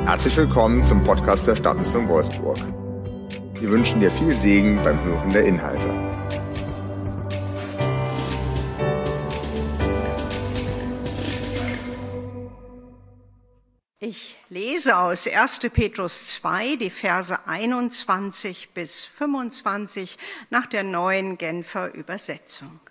Herzlich willkommen zum Podcast der Stadtmission Wolfsburg. Wir wünschen dir viel Segen beim Hören der Inhalte. Ich lese aus 1. Petrus 2, die Verse 21 bis 25 nach der neuen Genfer Übersetzung.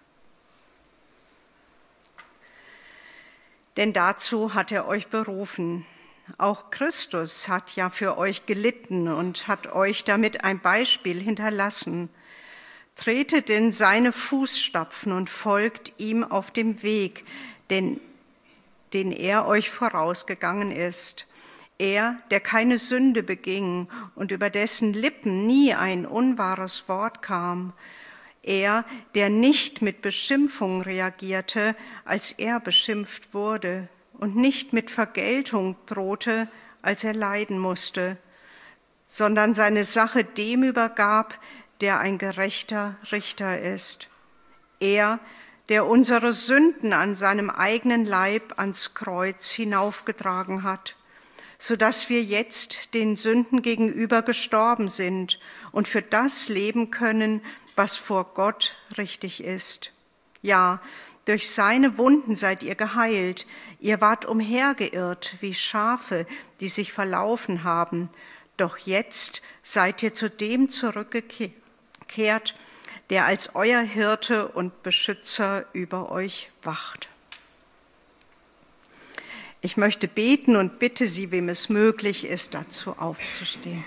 Denn dazu hat er euch berufen. Auch Christus hat ja für euch gelitten und hat euch damit ein Beispiel hinterlassen. Tretet in seine Fußstapfen und folgt ihm auf dem Weg, den er euch vorausgegangen ist. Er, der keine Sünde beging und über dessen Lippen nie ein unwahres Wort kam. Er, der nicht mit Beschimpfung reagierte, als er beschimpft wurde, und nicht mit Vergeltung drohte, als er leiden musste, sondern seine Sache dem übergab, der ein gerechter Richter ist. Er, der unsere Sünden an seinem eigenen Leib ans Kreuz hinaufgetragen hat, sodass wir jetzt den Sünden gegenüber gestorben sind und für das leben können, was vor Gott richtig ist. Ja, durch seine Wunden seid ihr geheilt. Ihr wart umhergeirrt wie Schafe, die sich verlaufen haben. Doch jetzt seid ihr zu dem zurückgekehrt, der als euer Hirte und Beschützer über euch wacht. Ich möchte beten und bitte Sie, wem es möglich ist, dazu aufzustehen.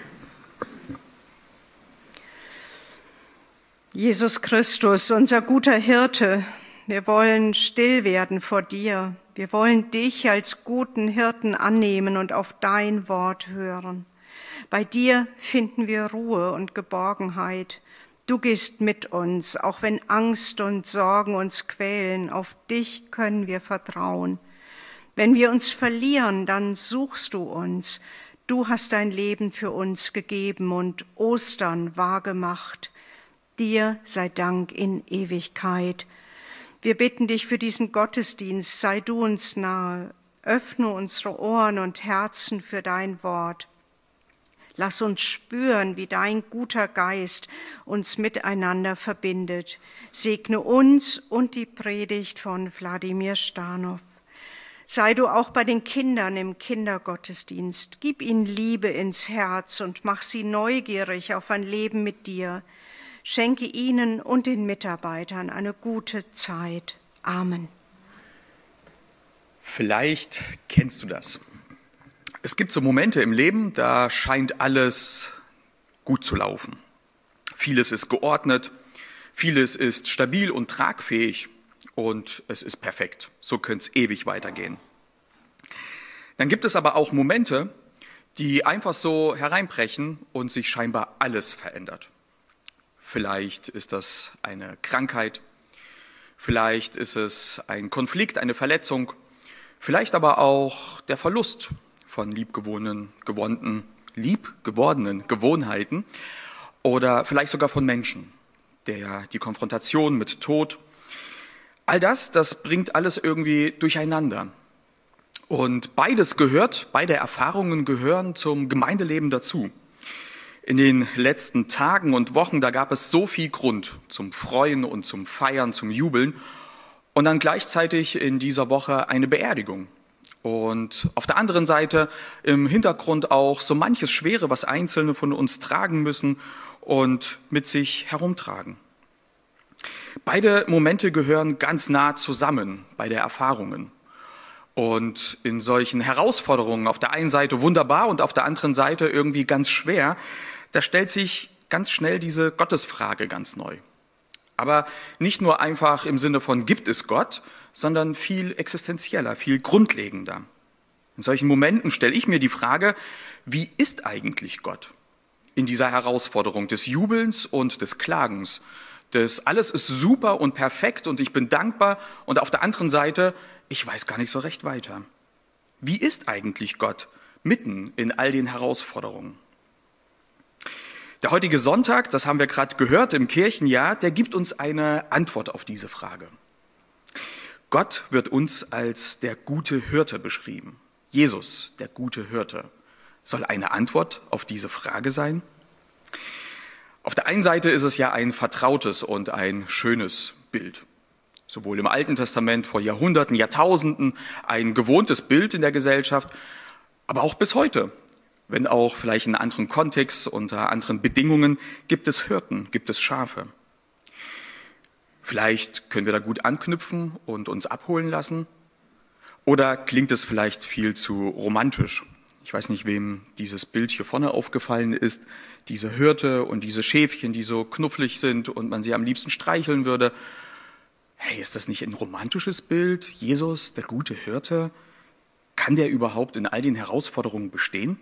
Jesus Christus, unser guter Hirte, wir wollen still werden vor dir. Wir wollen dich als guten Hirten annehmen und auf dein Wort hören. Bei dir finden wir Ruhe und Geborgenheit. Du gehst mit uns, auch wenn Angst und Sorgen uns quälen. Auf dich können wir vertrauen. Wenn wir uns verlieren, dann suchst du uns. Du hast dein Leben für uns gegeben und Ostern wahrgemacht. Dir sei Dank in Ewigkeit. Wir bitten dich für diesen Gottesdienst, sei du uns nahe, öffne unsere Ohren und Herzen für dein Wort. Lass uns spüren, wie dein guter Geist uns miteinander verbindet. Segne uns und die Predigt von Wladimir Stanow. Sei du auch bei den Kindern im Kindergottesdienst. Gib ihnen Liebe ins Herz und mach sie neugierig auf ein Leben mit dir. Schenke ihnen und den Mitarbeitern eine gute Zeit. Amen. Vielleicht kennst du das. Es gibt so Momente im Leben, da scheint alles gut zu laufen. Vieles ist geordnet, vieles ist stabil und tragfähig und es ist perfekt. So könnte es ewig weitergehen. Dann gibt es aber auch Momente, die einfach so hereinbrechen und sich scheinbar alles verändert. Vielleicht ist das eine Krankheit, vielleicht ist es ein Konflikt, eine Verletzung, vielleicht aber auch der Verlust von liebgewordenen Gewohnheiten oder vielleicht sogar von Menschen, die Konfrontation mit Tod. All das bringt alles irgendwie durcheinander. Und beide Erfahrungen gehören zum Gemeindeleben dazu. In den letzten Tagen und Wochen, da gab es so viel Grund zum Freuen und zum Feiern, zum Jubeln und dann gleichzeitig in dieser Woche eine Beerdigung. Und auf der anderen Seite im Hintergrund auch so manches Schwere, was Einzelne von uns tragen müssen und mit sich herumtragen. Beide Momente gehören ganz nah zusammen, beide Erfahrungen. Und in solchen Herausforderungen, auf der einen Seite wunderbar und auf der anderen Seite irgendwie ganz schwer, da stellt sich ganz schnell diese Gottesfrage ganz neu. Aber nicht nur einfach im Sinne von gibt es Gott, sondern viel existenzieller, viel grundlegender. In solchen Momenten stelle ich mir die Frage, wie ist eigentlich Gott in dieser Herausforderung des Jubelns und des Klagens? Das alles ist super und perfekt und ich bin dankbar und auf der anderen Seite, ich weiß gar nicht so recht weiter. Wie ist eigentlich Gott mitten in all den Herausforderungen? Der heutige Sonntag, das haben wir gerade gehört im Kirchenjahr, der gibt uns eine Antwort auf diese Frage. Gott wird uns als der gute Hirte beschrieben. Jesus, der gute Hirte. soll eine Antwort auf diese Frage sein? Auf der einen Seite ist es ja ein vertrautes und ein schönes Bild. Sowohl im Alten Testament vor Jahrhunderten, Jahrtausenden ein gewohntes Bild in der Gesellschaft, aber auch bis heute. Wenn auch vielleicht in einem anderen Kontext, unter anderen Bedingungen, gibt es Hirten, gibt es Schafe. Vielleicht können wir da gut anknüpfen und uns abholen lassen. Oder klingt es vielleicht viel zu romantisch? Ich weiß nicht, wem dieses Bild hier vorne aufgefallen ist. Diese Hirte und diese Schäfchen, die so knufflig sind und man sie am liebsten streicheln würde. Hey, ist das nicht ein romantisches Bild? Jesus, der gute Hirte, kann der überhaupt in all den Herausforderungen bestehen?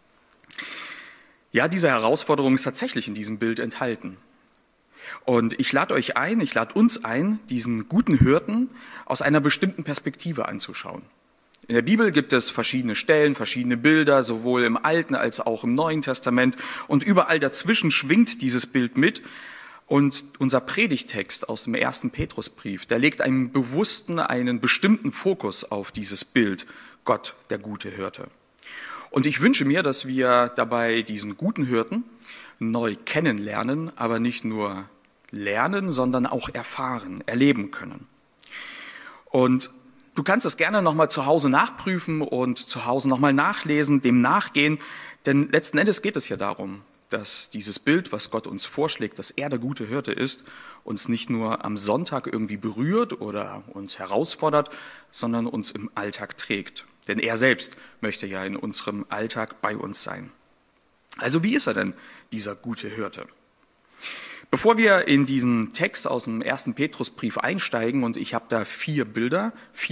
Ja, diese Herausforderung ist tatsächlich in diesem Bild enthalten. Und ich lade uns ein, diesen guten Hirten aus einer bestimmten Perspektive anzuschauen. In der Bibel gibt es verschiedene Stellen, verschiedene Bilder, sowohl im Alten als auch im Neuen Testament. Und überall dazwischen schwingt dieses Bild mit. Und unser Predigtext aus dem 1. Petrusbrief, der legt einen bestimmten Fokus auf dieses Bild, Gott, der gute Hirte. Und ich wünsche mir, dass wir dabei diesen guten Hirten neu kennenlernen, aber nicht nur lernen, sondern auch erfahren, erleben können. Und du kannst es gerne nochmal zu Hause nachprüfen und zu Hause nochmal nachlesen, dem nachgehen, denn letzten Endes geht es ja darum, dass dieses Bild, was Gott uns vorschlägt, dass er der gute Hirte ist, uns nicht nur am Sonntag irgendwie berührt oder uns herausfordert, sondern uns im Alltag trägt. Denn er selbst möchte ja in unserem Alltag bei uns sein. Also wie ist er denn, dieser gute Hirte? Bevor wir in diesen Text aus dem 1. Petrusbrief einsteigen, und ich habe da 4 Bilder,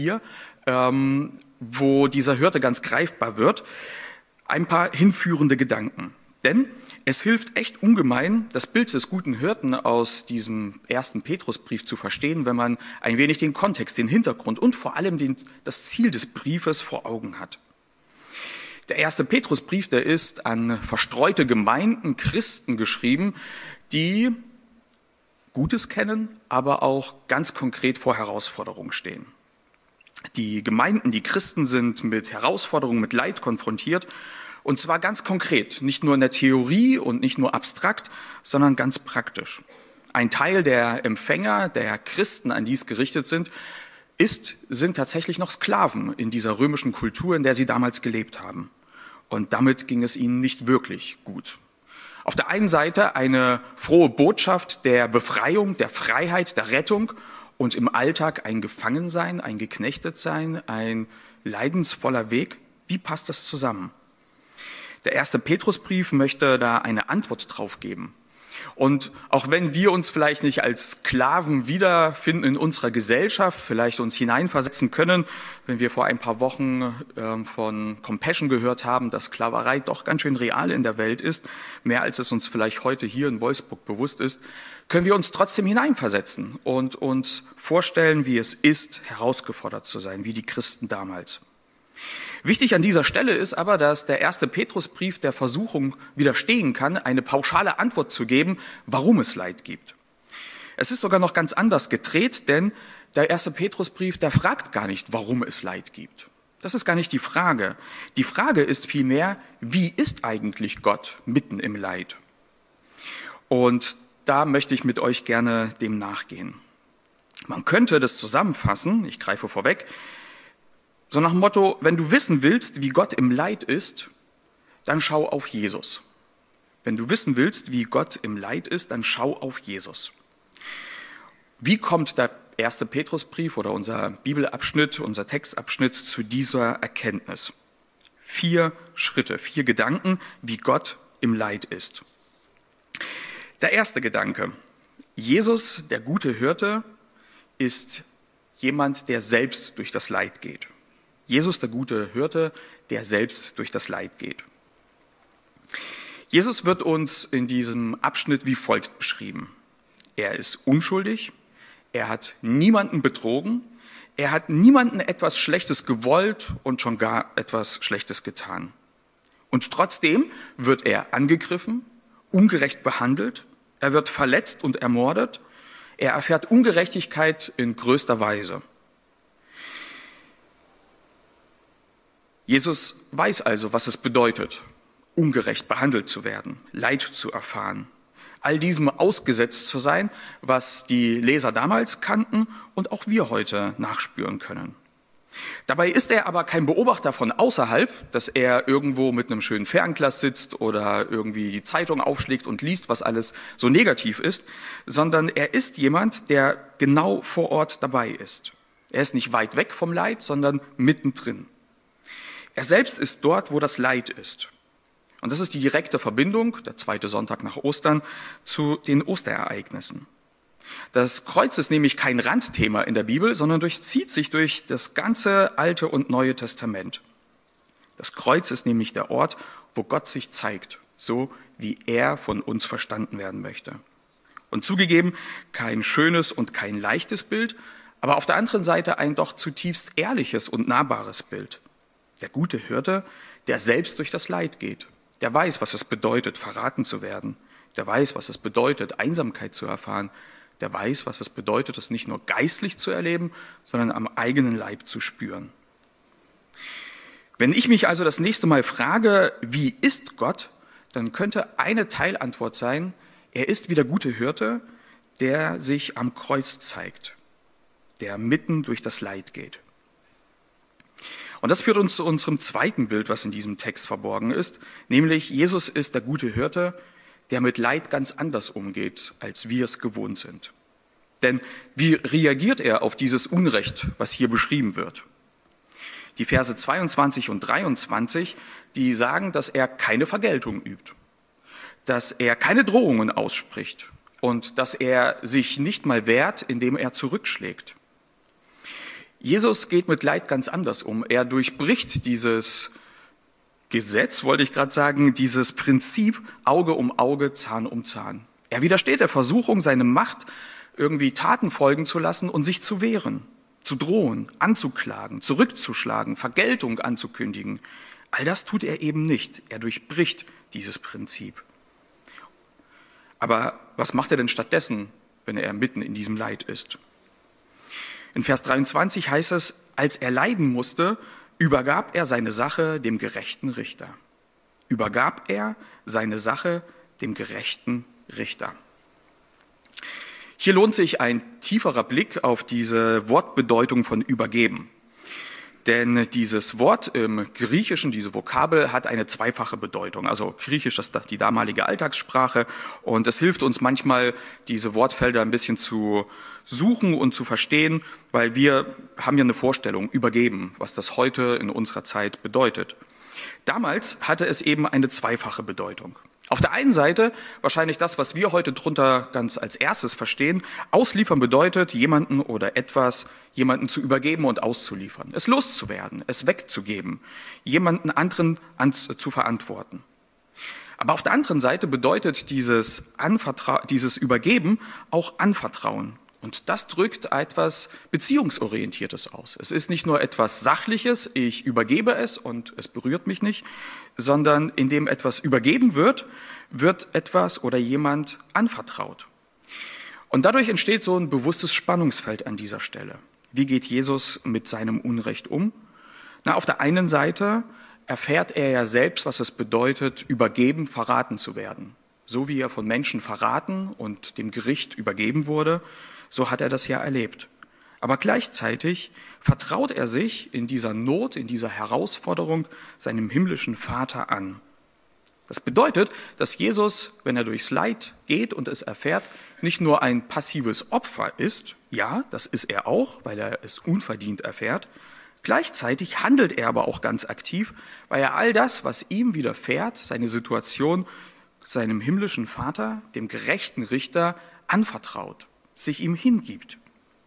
wo dieser Hirte ganz greifbar wird, ein paar hinführende Gedanken. Denn es hilft echt ungemein, das Bild des guten Hirten aus diesem 1. Petrusbrief zu verstehen, wenn man ein wenig den Kontext, den Hintergrund und vor allem das Ziel des Briefes vor Augen hat. Der 1. Petrusbrief, der ist an verstreute Gemeinden, Christen geschrieben, die Gutes kennen, aber auch ganz konkret vor Herausforderungen stehen. Die Gemeinden, die Christen sind mit Herausforderungen, mit Leid konfrontiert, und zwar ganz konkret, nicht nur in der Theorie und nicht nur abstrakt, sondern ganz praktisch. Ein Teil der Empfänger, der Christen, an die es gerichtet sind tatsächlich noch Sklaven in dieser römischen Kultur, in der sie damals gelebt haben. Und damit ging es ihnen nicht wirklich gut. Auf der einen Seite eine frohe Botschaft der Befreiung, der Freiheit, der Rettung und im Alltag ein Gefangensein, ein Geknechtetsein, ein leidensvoller Weg. Wie passt das zusammen? Der 1. Petrusbrief möchte da eine Antwort drauf geben. Und auch wenn wir uns vielleicht nicht als Sklaven wiederfinden in unserer Gesellschaft, vielleicht uns hineinversetzen können, wenn wir vor ein paar Wochen von Compassion gehört haben, dass Sklaverei doch ganz schön real in der Welt ist, mehr als es uns vielleicht heute hier in Wolfsburg bewusst ist, können wir uns trotzdem hineinversetzen und uns vorstellen, wie es ist, herausgefordert zu sein, wie die Christen damals. Wichtig an dieser Stelle ist aber, dass der 1. Petrusbrief der Versuchung widerstehen kann, eine pauschale Antwort zu geben, warum es Leid gibt. Es ist sogar noch ganz anders gedreht, denn der 1. Petrusbrief, der fragt gar nicht, warum es Leid gibt. Das ist gar nicht die Frage. Die Frage ist vielmehr, wie ist eigentlich Gott mitten im Leid? Und da möchte ich mit euch gerne dem nachgehen. Man könnte das zusammenfassen, ich greife vorweg, so nach dem Motto, wenn du wissen willst, wie Gott im Leid ist, dann schau auf Jesus. Wenn du wissen willst, wie Gott im Leid ist, dann schau auf Jesus. Wie kommt der 1. Petrusbrief oder unser Bibelabschnitt, unser Textabschnitt zu dieser Erkenntnis? 4 Schritte, 4 Gedanken, wie Gott im Leid ist. Der erste Gedanke: Jesus, der gute Hirte, ist jemand, der selbst durch das Leid geht. Jesus, der gute Hirte, der selbst durch das Leid geht. Jesus wird uns in diesem Abschnitt wie folgt beschrieben. Er ist unschuldig, er hat niemanden betrogen, er hat niemanden etwas Schlechtes gewollt und schon gar etwas Schlechtes getan. Und trotzdem wird er angegriffen, ungerecht behandelt, er wird verletzt und ermordet, er erfährt Ungerechtigkeit in größter Weise. Jesus weiß also, was es bedeutet, ungerecht behandelt zu werden, Leid zu erfahren, all diesem ausgesetzt zu sein, was die Leser damals kannten und auch wir heute nachspüren können. Dabei ist er aber kein Beobachter von außerhalb, dass er irgendwo mit einem schönen Fernglas sitzt oder irgendwie die Zeitung aufschlägt und liest, was alles so negativ ist, sondern er ist jemand, der genau vor Ort dabei ist. Er ist nicht weit weg vom Leid, sondern mittendrin. Er selbst ist dort, wo das Leid ist. Und das ist die direkte Verbindung, der 2. Sonntag nach Ostern, zu den Osterereignissen. Das Kreuz ist nämlich kein Randthema in der Bibel, sondern durchzieht sich durch das ganze Alte und Neue Testament. Das Kreuz ist nämlich der Ort, wo Gott sich zeigt, so wie er von uns verstanden werden möchte. Und zugegeben, kein schönes und kein leichtes Bild, aber auf der anderen Seite ein doch zutiefst ehrliches und nahbares Bild. Der gute Hirte, der selbst durch das Leid geht, der weiß, was es bedeutet, verraten zu werden, der weiß, was es bedeutet, Einsamkeit zu erfahren, der weiß, was es bedeutet, es nicht nur geistlich zu erleben, sondern am eigenen Leib zu spüren. Wenn ich mich also das nächste Mal frage, wie ist Gott, dann könnte eine Teilantwort sein, er ist wie der gute Hirte, der sich am Kreuz zeigt, der mitten durch das Leid geht. Und das führt uns zu unserem zweiten Bild, was in diesem Text verborgen ist, nämlich Jesus ist der gute Hirte, der mit Leid ganz anders umgeht, als wir es gewohnt sind. Denn wie reagiert er auf dieses Unrecht, was hier beschrieben wird? Die Verse 22 und 23, die sagen, dass er keine Vergeltung übt, dass er keine Drohungen ausspricht und dass er sich nicht mal wehrt, indem er zurückschlägt. Jesus geht mit Leid ganz anders um. Er durchbricht dieses Gesetz, wollte ich gerade sagen, dieses Prinzip Auge um Auge, Zahn um Zahn. Er widersteht der Versuchung, seine Macht irgendwie Taten folgen zu lassen und sich zu wehren, zu drohen, anzuklagen, zurückzuschlagen, Vergeltung anzukündigen. All das tut er eben nicht. Er durchbricht dieses Prinzip. Aber was macht er denn stattdessen, wenn er mitten in diesem Leid ist? In Vers 23 heißt es, als er leiden musste, übergab er seine Sache dem gerechten Richter. Übergab er seine Sache dem gerechten Richter. Hier lohnt sich ein tieferer Blick auf diese Wortbedeutung von übergeben. Denn dieses Wort im Griechischen, diese Vokabel, hat eine zweifache Bedeutung. Also Griechisch ist die damalige Alltagssprache und es hilft uns manchmal, diese Wortfelder ein bisschen zu suchen und zu verstehen, weil wir haben ja eine Vorstellung, übergeben, was das heute in unserer Zeit bedeutet. Damals hatte es eben eine zweifache Bedeutung. Auf der einen Seite wahrscheinlich das, was wir heute drunter ganz als erstes verstehen. Ausliefern bedeutet, jemanden oder etwas, jemanden zu übergeben und auszuliefern. Es loszuwerden, es wegzugeben, jemanden anderen zu verantworten. Aber auf der anderen Seite bedeutet dieses Übergeben auch Anvertrauen. Und das drückt etwas Beziehungsorientiertes aus. Es ist nicht nur etwas Sachliches, ich übergebe es und es berührt mich nicht, sondern indem etwas übergeben wird, wird etwas oder jemand anvertraut. Und dadurch entsteht so ein bewusstes Spannungsfeld an dieser Stelle. Wie geht Jesus mit seinem Unrecht um? Auf der einen Seite erfährt er ja selbst, was es bedeutet, übergeben, verraten zu werden. So wie er von Menschen verraten und dem Gericht übergeben wurde, so hat er das ja erlebt. Aber gleichzeitig vertraut er sich in dieser Not, in dieser Herausforderung seinem himmlischen Vater an. Das bedeutet, dass Jesus, wenn er durchs Leid geht und es erfährt, nicht nur ein passives Opfer ist, ja, das ist er auch, weil er es unverdient erfährt, gleichzeitig handelt er aber auch ganz aktiv, weil er all das, was ihm widerfährt, seine Situation, seinem himmlischen Vater, dem gerechten Richter, anvertraut, sich ihm hingibt.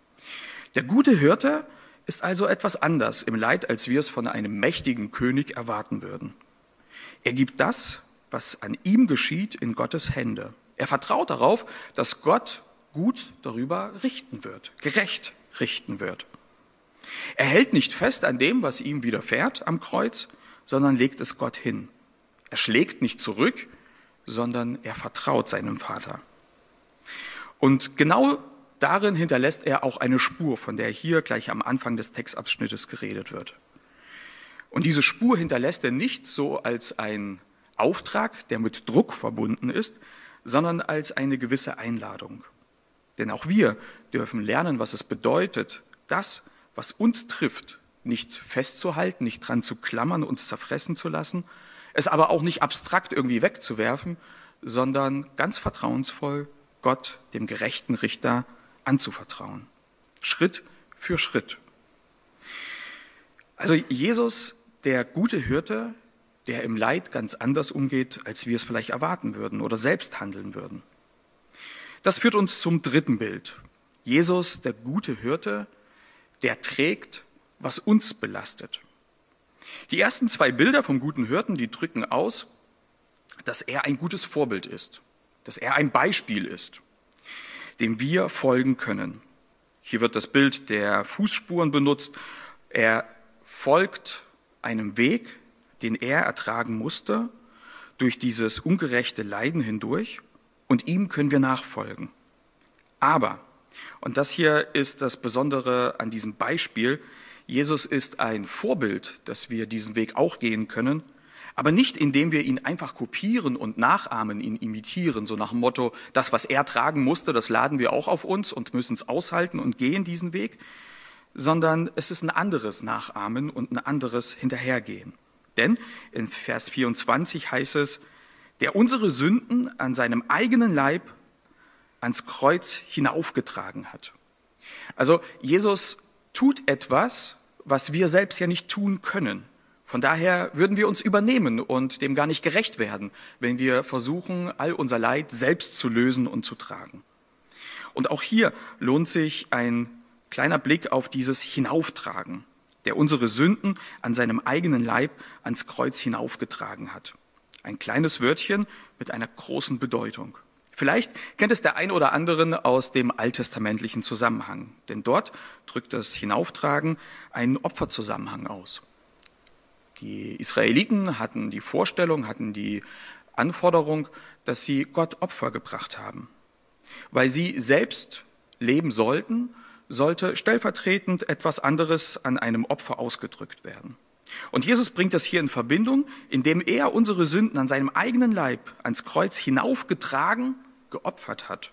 Der gute Hirte ist also etwas anders im Leid, als wir es von einem mächtigen König erwarten würden. Er gibt das, was an ihm geschieht, in Gottes Hände. Er vertraut darauf, dass Gott gut darüber richten wird, gerecht richten wird. Er hält nicht fest an dem, was ihm widerfährt am Kreuz, sondern legt es Gott hin. Er schlägt nicht zurück, sondern er vertraut seinem Vater. Und genau darin hinterlässt er auch eine Spur, von der hier gleich am Anfang des Textabschnittes geredet wird. Und diese Spur hinterlässt er nicht so als ein Auftrag, der mit Druck verbunden ist, sondern als eine gewisse Einladung. Denn auch wir dürfen lernen, was es bedeutet, das, was uns trifft, nicht festzuhalten, nicht dran zu klammern, uns zerfressen zu lassen, es aber auch nicht abstrakt irgendwie wegzuwerfen, sondern ganz vertrauensvoll Gott, dem gerechten Richter, anzuvertrauen. Schritt für Schritt. Also Jesus, der gute Hirte, der im Leid ganz anders umgeht, als wir es vielleicht erwarten würden oder selbst handeln würden. Das führt uns zum dritten Bild. Jesus, der gute Hirte, der trägt, was uns belastet. Die ersten zwei Bilder vom guten Hirten, die drücken aus, dass er ein gutes Vorbild ist, dass er ein Beispiel ist, dem wir folgen können. Hier wird das Bild der Fußspuren benutzt. Er folgt einem Weg, den er ertragen musste, durch dieses ungerechte Leiden hindurch, und ihm können wir nachfolgen. Aber, und das hier ist das Besondere an diesem Beispiel, Jesus ist ein Vorbild, dass wir diesen Weg auch gehen können, aber nicht indem wir ihn einfach kopieren und nachahmen, ihn imitieren, so nach dem Motto, das, was er tragen musste, das laden wir auch auf uns und müssen es aushalten und gehen diesen Weg, sondern es ist ein anderes Nachahmen und ein anderes Hinterhergehen. Denn in Vers 24 heißt es, der unsere Sünden an seinem eigenen Leib ans Kreuz hinaufgetragen hat. Also Jesus tut etwas, was wir selbst ja nicht tun können. Von daher würden wir uns übernehmen und dem gar nicht gerecht werden, wenn wir versuchen, all unser Leid selbst zu lösen und zu tragen. Und auch hier lohnt sich ein kleiner Blick auf dieses Hinauftragen, der unsere Sünden an seinem eigenen Leib ans Kreuz hinaufgetragen hat. Ein kleines Wörtchen mit einer großen Bedeutung. Vielleicht kennt es der ein oder andere aus dem alttestamentlichen Zusammenhang, denn dort drückt das Hinauftragen einen Opferzusammenhang aus. Die Israeliten hatten die Vorstellung, hatten die Anforderung, dass sie Gott Opfer gebracht haben. Weil sie selbst leben sollten, sollte stellvertretend etwas anderes an einem Opfer ausgedrückt werden. Und Jesus bringt das hier in Verbindung, indem er unsere Sünden an seinem eigenen Leib ans Kreuz hinaufgetragen, geopfert hat.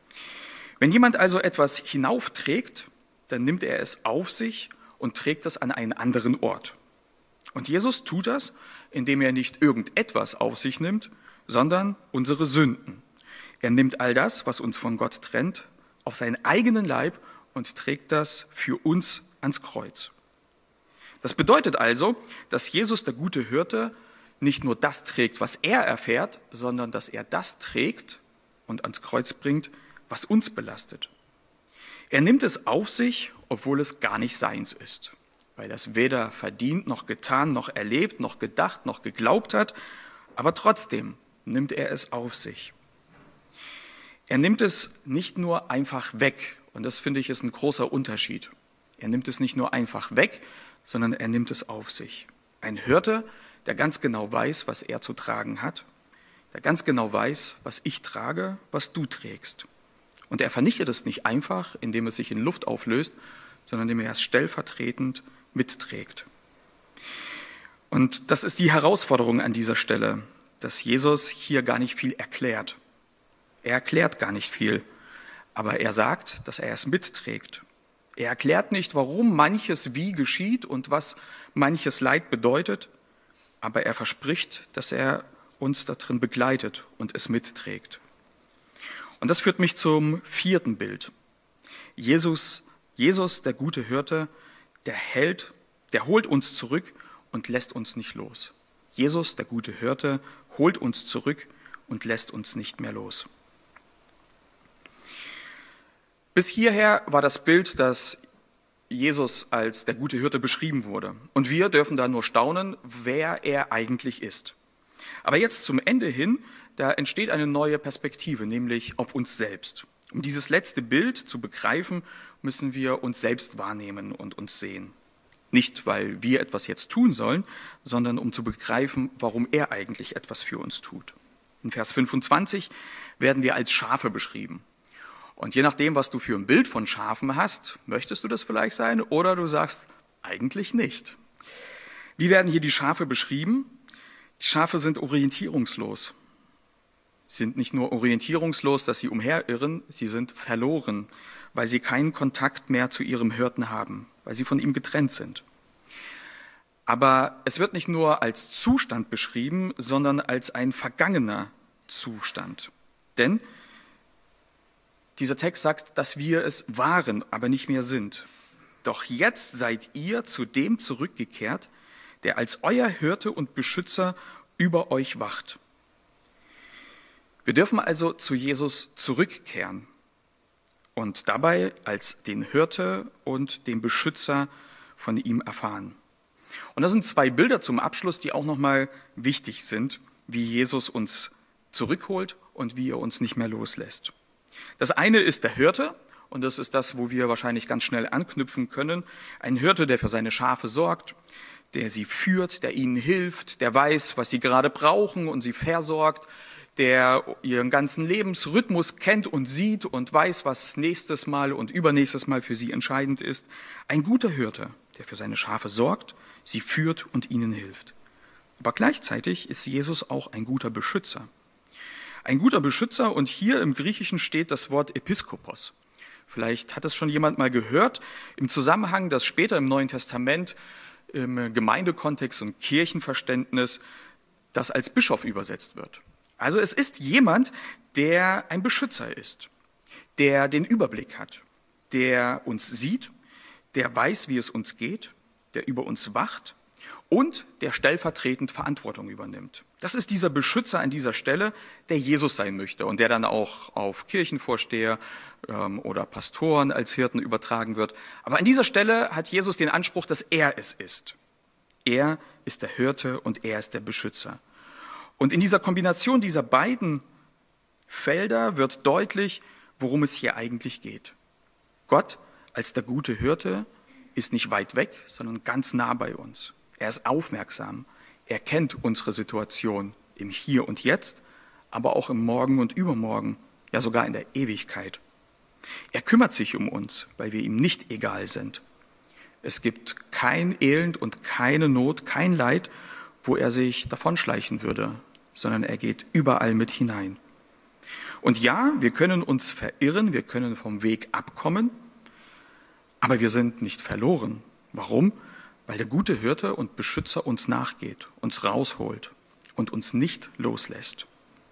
Wenn jemand also etwas hinaufträgt, dann nimmt er es auf sich und trägt es an einen anderen Ort. Und Jesus tut das, indem er nicht irgendetwas auf sich nimmt, sondern unsere Sünden. Er nimmt all das, was uns von Gott trennt, auf seinen eigenen Leib und trägt das für uns ans Kreuz. Das bedeutet also, dass Jesus, der gute Hirte, nicht nur das trägt, was er erfährt, sondern dass er das trägt und ans Kreuz bringt, was uns belastet. Er nimmt es auf sich, obwohl es gar nicht seins ist, weil er es weder verdient, noch getan, noch erlebt, noch gedacht, noch geglaubt hat, aber trotzdem nimmt er es auf sich. Er nimmt es nicht nur einfach weg, und das finde ich ist ein großer Unterschied. Er nimmt es nicht nur einfach weg, sondern er nimmt es auf sich. Ein Hirte, der ganz genau weiß, was er zu tragen hat, der ganz genau weiß, was ich trage, was du trägst. Und er vernichtet es nicht einfach, indem es sich in Luft auflöst, sondern indem er es stellvertretend mitträgt. Und das ist die Herausforderung an dieser Stelle, dass Jesus hier gar nicht viel erklärt. Er erklärt gar nicht viel, aber er sagt, dass er es mitträgt. Er erklärt nicht, warum manches wie geschieht und was manches Leid bedeutet, aber er verspricht, dass er uns darin begleitet und es mitträgt. Und das führt mich zum vierten Bild. Jesus, der gute Hirte, der holt uns zurück und lässt uns nicht los. Jesus, der gute Hirte, holt uns zurück und lässt uns nicht mehr los. Bis hierher war das Bild, dass Jesus als der gute Hirte beschrieben wurde. Und wir dürfen da nur staunen, wer er eigentlich ist. Aber jetzt zum Ende hin, da entsteht eine neue Perspektive, nämlich auf uns selbst. Um dieses letzte Bild zu begreifen, müssen wir uns selbst wahrnehmen und uns sehen. Nicht, weil wir etwas jetzt tun sollen, sondern um zu begreifen, warum er eigentlich etwas für uns tut. In Vers 25 werden wir als Schafe beschrieben. Und je nachdem, was du für ein Bild von Schafen hast, möchtest du das vielleicht sein oder du sagst, eigentlich nicht. Wie werden hier die Schafe beschrieben? Die Schafe sind orientierungslos. Sie sind nicht nur orientierungslos, dass sie umherirren, sie sind verloren, weil sie keinen Kontakt mehr zu ihrem Hirten haben, weil sie von ihm getrennt sind. Aber es wird nicht nur als Zustand beschrieben, sondern als ein vergangener Zustand. Denn dieser Text sagt, dass wir es waren, aber nicht mehr sind. Doch jetzt seid ihr zu dem zurückgekehrt, der als euer Hirte und Beschützer über euch wacht. Wir dürfen also zu Jesus zurückkehren und dabei als den Hirte und den Beschützer von ihm erfahren. Und das sind zwei Bilder zum Abschluss, die auch nochmal wichtig sind, wie Jesus uns zurückholt und wie er uns nicht mehr loslässt. Das eine ist der Hirte, und das ist das, wo wir wahrscheinlich ganz schnell anknüpfen können. Ein Hirte, der für seine Schafe sorgt, der sie führt, der ihnen hilft, der weiß, was sie gerade brauchen und sie versorgt, der ihren ganzen Lebensrhythmus kennt und sieht und weiß, was nächstes Mal und übernächstes Mal für sie entscheidend ist. Ein guter Hirte, der für seine Schafe sorgt, sie führt und ihnen hilft. Aber gleichzeitig ist Jesus auch ein guter Beschützer. Ein guter Beschützer, und hier im Griechischen steht das Wort Episkopos. Vielleicht hat es schon jemand mal gehört, im Zusammenhang, dass später im Neuen Testament im Gemeindekontext und Kirchenverständnis das als Bischof übersetzt wird. Also es ist jemand, der ein Beschützer ist, der den Überblick hat, der uns sieht, der weiß, wie es uns geht, der über uns wacht und der stellvertretend Verantwortung übernimmt. Das ist dieser Beschützer an dieser Stelle, der Jesus sein möchte und der dann auch auf Kirchenvorsteher oder Pastoren als Hirten übertragen wird. Aber an dieser Stelle hat Jesus den Anspruch, dass er es ist. Er ist der Hirte und er ist der Beschützer. Und in dieser Kombination dieser beiden Felder wird deutlich, worum es hier eigentlich geht. Gott als der gute Hirte ist nicht weit weg, sondern ganz nah bei uns. Er ist aufmerksam. Er kennt unsere Situation im Hier und Jetzt, aber auch im Morgen und Übermorgen, ja sogar in der Ewigkeit. Er kümmert sich um uns, weil wir ihm nicht egal sind. Es gibt kein Elend und keine Not, kein Leid, wo er sich davonschleichen würde, sondern er geht überall mit hinein. Und ja, wir können uns verirren, wir können vom Weg abkommen, aber wir sind nicht verloren. Warum? Weil der gute Hirte und Beschützer uns nachgeht, uns rausholt und uns nicht loslässt.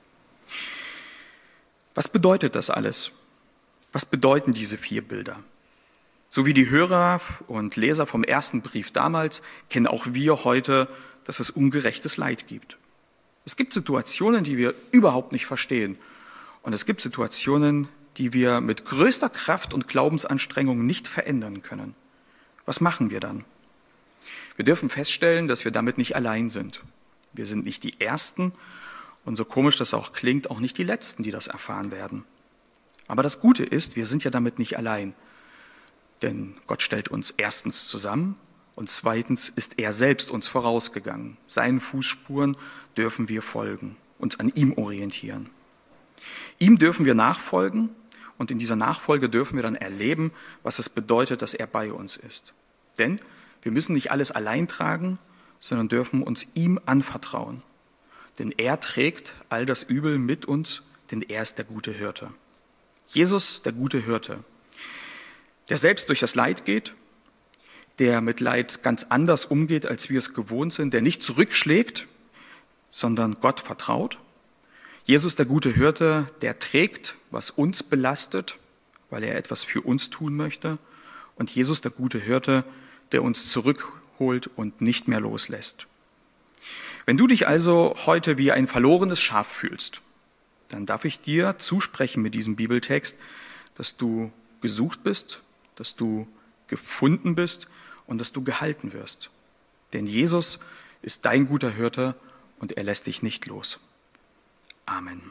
Was bedeutet das alles? Was bedeuten diese 4 Bilder? So wie die Hörer und Leser vom ersten Brief damals, kennen auch wir heute, dass es ungerechtes Leid gibt. Es gibt Situationen, die wir überhaupt nicht verstehen. Und es gibt Situationen, die wir mit größter Kraft und Glaubensanstrengung nicht verändern können. Was machen wir dann? Wir dürfen feststellen, dass wir damit nicht allein sind. Wir sind nicht die Ersten und so komisch das auch klingt, auch nicht die Letzten, die das erfahren werden. Aber das Gute ist, wir sind ja damit nicht allein. Denn Gott stellt uns erstens zusammen und zweitens ist er selbst uns vorausgegangen. Seinen Fußspuren dürfen wir folgen, uns an ihm orientieren. Ihm dürfen wir nachfolgen und in dieser Nachfolge dürfen wir dann erleben, was es bedeutet, dass er bei uns ist. Denn wir müssen nicht alles allein tragen, sondern dürfen uns ihm anvertrauen. Denn er trägt all das Übel mit uns, denn er ist der gute Hirte. Jesus, der gute Hirte, der selbst durch das Leid geht, der mit Leid ganz anders umgeht, als wir es gewohnt sind, der nicht zurückschlägt, sondern Gott vertraut. Jesus, der gute Hirte, der trägt, was uns belastet, weil er etwas für uns tun möchte. Und Jesus, der gute Hirte, der uns zurückholt und nicht mehr loslässt. Wenn du dich also heute wie ein verlorenes Schaf fühlst, dann darf ich dir zusprechen mit diesem Bibeltext, dass du gesucht bist, dass du gefunden bist und dass du gehalten wirst. Denn Jesus ist dein guter Hirte und er lässt dich nicht los. Amen.